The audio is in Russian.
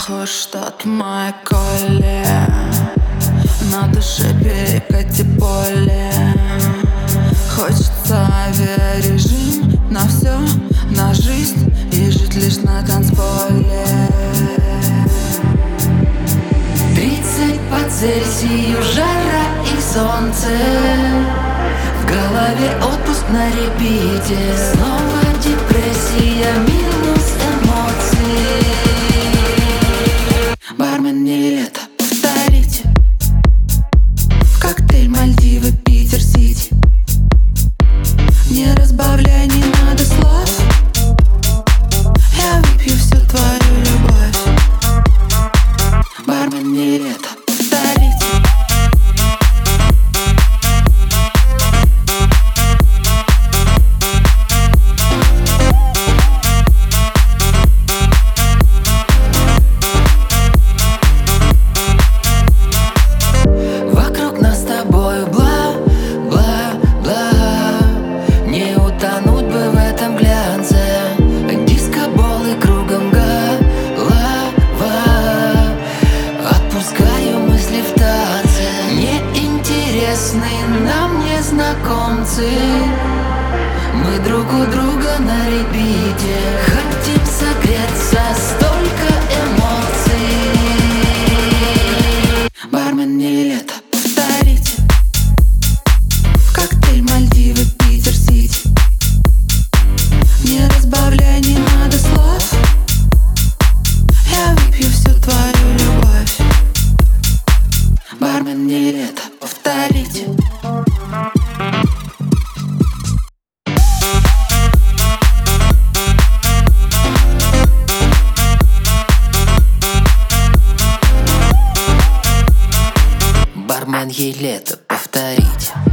похож тот мой коле. На душе перекати поле. Хочется авиарежим на все, на жизнь и жить лишь на танцполе. 30 по Цельсию, жара и солнце. В голове отпуск на репите. Снова депрессия, минус эмоции. Бармен, не лето, повторите. В коктейль Мальдивы, Питер-Сити. Не разбавляй, не надо слов. Я выпью всю твою любовь. Бармен, не лето, повторите. Вокруг нас с тобою бла-бла-бла. Не утонуть бы в этом глянце. Дискоболы кругом голова. Отпускаю мысли в танце. Неинтересны нам незнакомцы. Мы друг у друга на репите. Хотим согреться, столько эмоций. Бармен, не лето, повторите. В коктейль Мальдивы, Питер-Сити. Не разбавляй, не надо слов. Я выпью всю твою любовь. Бармен, не лето, повторите. Бармен, ей лето, повторите.